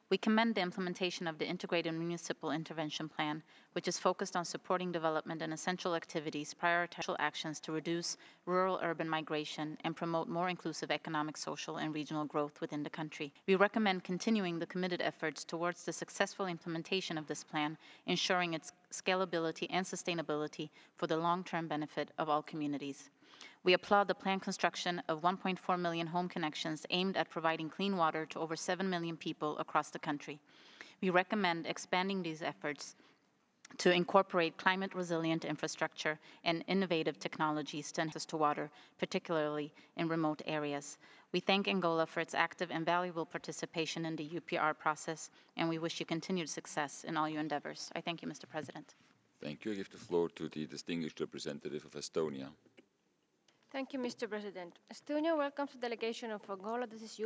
We commend the implementation of the Integrated Municipal Intervention Plan, which is focused on supporting development and essential activities, prioritizing actions to reduce rural-urban migration, and promote more inclusive economic, social, and regional growth within the country. We recommend continuing the committed efforts towards the successful implementation of this plan, ensuring its scalability and sustainability for the long-term benefit of all communities. We applaud the planned construction of 1.4 million home connections aimed at providing clean water to over 7 million people across the country. We recommend expanding these efforts to incorporate climate-resilient infrastructure and innovative technologies to access to water, particularly in remote areas. We thank Angola for its active and valuable participation in the UPR process, and we wish you continued success in all your endeavors. I thank you, Mr. President. Thank you. I give the floor to the distinguished representative of Estonia. Thank you, Mr. President. Estonia welcomes the delegation of Angola. This is